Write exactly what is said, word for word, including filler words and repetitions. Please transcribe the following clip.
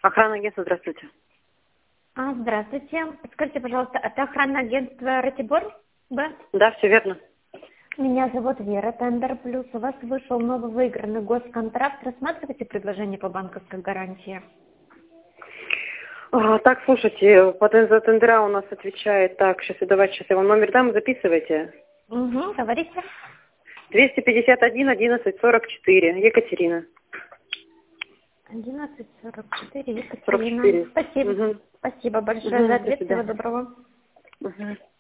Охранное агентство, здравствуйте. А, здравствуйте. Скажите, пожалуйста, это охранное агентство Ратибор? Да? Да, все верно. Меня зовут Вера, Тендер Плюс. У вас вышел новый выигранный госконтракт. Рассматривайте предложение по банковской гарантии. А, так, слушайте, по тен- за тендера у нас отвечает, так, сейчас, давайте, сейчас я вам номер дам, записывайте. Угу, говорите. двести пятьдесят один одиннадцать сорок четыре, Екатерина. одиннадцать сорок четыре, сорок Екатерина. четыре. Спасибо. Угу. Спасибо большое Угу, за до ответ. Всего свидания. доброго. Угу.